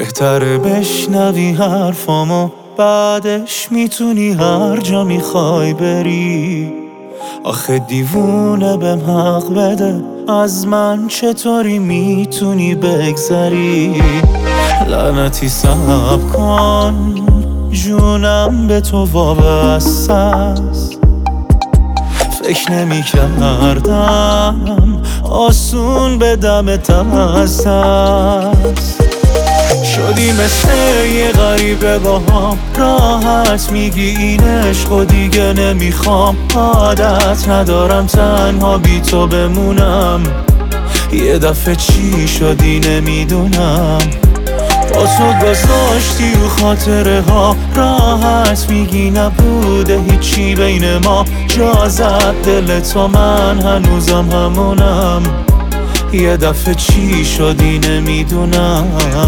بهتره بشنوی حرفامو، بعدش میتونی هر جا میخوای بری. آخه دیوونه بهم حق بده، از من چطوری میتونی بگذری؟ لعنتی صبر کن، جونم به تو وابسته است. فکر نمی کردم آسون به دمت دست است. شدی مثل یه غریبه باهام، راحت میگی این عشق و دیگه نمیخوام. عادت ندارم تنها بی تو بمونم، یه دفعه چی شدی نمیدونم. با تو گذاشتی رو خاطره ها، راحت میگی نبوده هیچی بین ما. جا زد دل تو، من هنوزم همونم، یه دفعه چی شدی نمیدونم.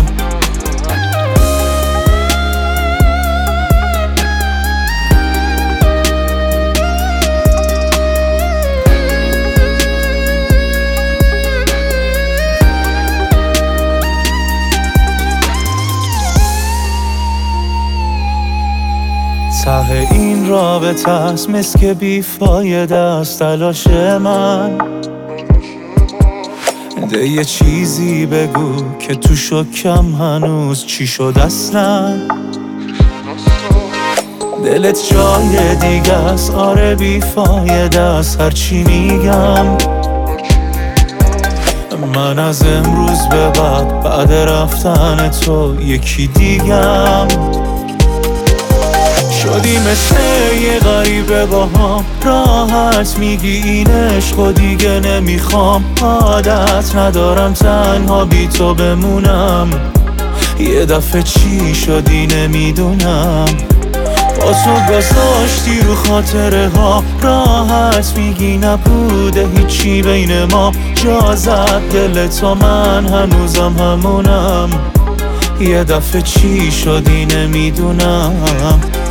ته این رابطه است مثل که بیفایده است تلاش من. ده یه چیزی بگو که تو شکم هنوز چی شد اصلا. دلت جای دیگه است، آره بیفایده است هرچی میگم. من از امروز به بعد رفتن تو یکی دیگم. شدی مثل یه غریبه باهام، راحت میگی این عشق و دیگه نمیخوام. عادت ندارم تنها بی تو بمونم، یه دفعه چی شدی نمیدونم. با تو گذاشتی رو خاطره ها، راحت میگی نبوده هیچی بین ما. جا زد دل تو، من هنوزم همونم، یه دفعه چی شدی نمیدونم.